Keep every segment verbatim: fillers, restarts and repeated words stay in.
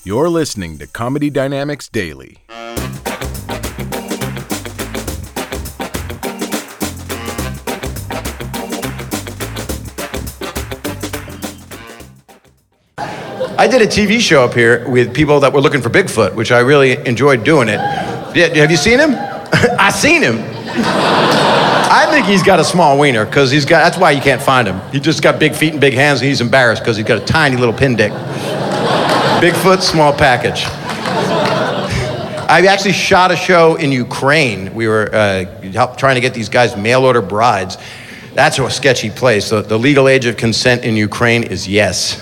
You're listening to Comedy Dynamics Daily. I did a T V show up here with people that were looking for Bigfoot, which I really enjoyed doing it. Yeah, have you seen him? I seen him. I think he's got a small wiener, because he's got, that's why you can't find him. He just got big feet and big hands, and he's embarrassed because he's got a tiny little pin dick. Bigfoot, small package. I actually shot a show in Ukraine. We were uh, help, trying to get these guys mail order brides. That's a sketchy place. The, the legal age of consent in Ukraine is yes.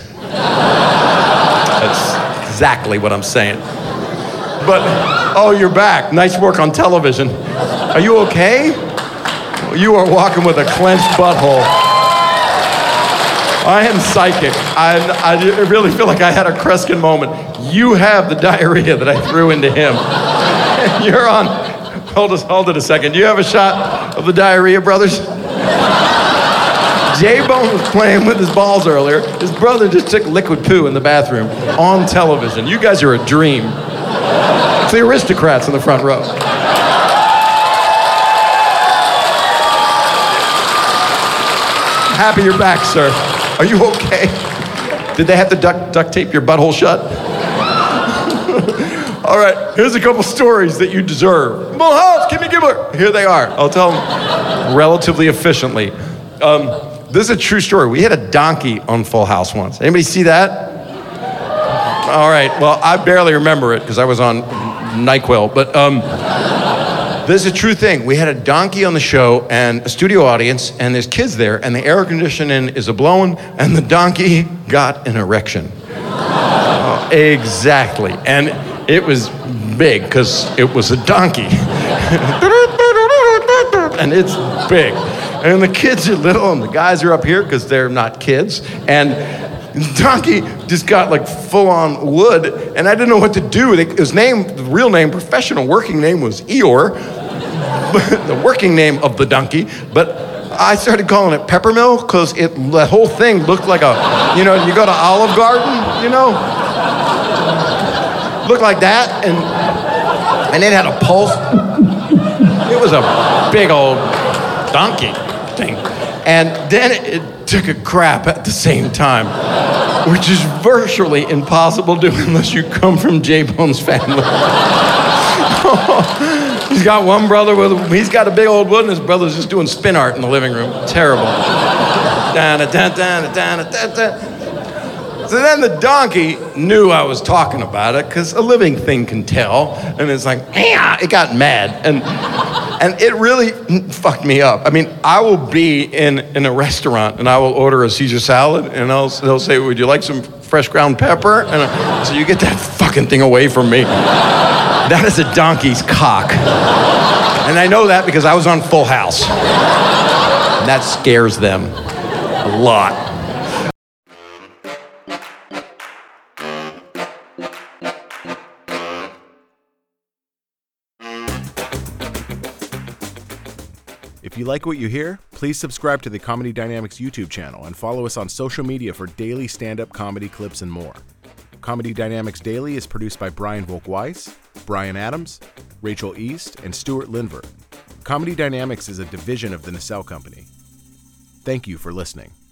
That's exactly what I'm saying. But, oh, you're back. Nice work on television. Are you okay? You are walking with a clenched butthole. I am psychic. I, I really feel like I had a Kreskin moment. You have the diarrhea that I threw into him. You're on. Hold us, hold it a second. Do you have a shot of the diarrhea, brothers? J-Bone was playing with his balls earlier. His brother just took liquid poo in the bathroom on television. You guys are a dream. It's the aristocrats in the front row. Happy you're back, sir. Are you okay? Did they have to duct, duct tape your butthole shut? All right, here's a couple stories that you deserve. Full House, Kimmy Gibbler. Here they are. I'll tell them relatively efficiently. Um, this is a true story. We had a donkey on Full House once. Anybody see that? All right, well, I barely remember it because I was on NyQuil, but um, this is a true thing. We had a donkey on the show and a studio audience, and there's kids there, and the air conditioning is a-blowing, and the donkey got an erection. Oh, exactly. And it was big because it was a donkey. And it's big. And the kids are little, and the guys are up here because they're not kids. And the donkey just got like full-on wood, and I didn't know what to do. His name, the real name, professional working name was Eeyore, the working name of the donkey. But I started calling it Peppermill because it the whole thing looked like a, you know, you go to Olive Garden, you know, looked like that, and and it had a pulse. It was a big old donkey thing. And then it, it took a crap at the same time, which is virtually impossible to do unless you come from J-Bone's family. He's got one brother with, he's got a big old wood, and his brother's just doing spin art in the living room. Terrible. So then the donkey knew I was talking about it, because a living thing can tell, and it's like, yeah, it got mad, and and it really fucked me up. I mean, I will be in, in a restaurant, and I will order a Caesar salad, and I'll, they'll say, would you like some fresh ground pepper? And I, so you get that fucking thing away from me. That is a donkey's cock. And I know that because I was on Full House. And that scares them a lot. If you like what you hear, please subscribe to the Comedy Dynamics YouTube channel and follow us on social media for daily stand-up comedy clips and more. Comedy Dynamics Daily is produced by Brian Volk-Weiss, Brian Adams, Rachel East, and Stuart Lindver. Comedy Dynamics is a division of the Nacelle Company. Thank you for listening.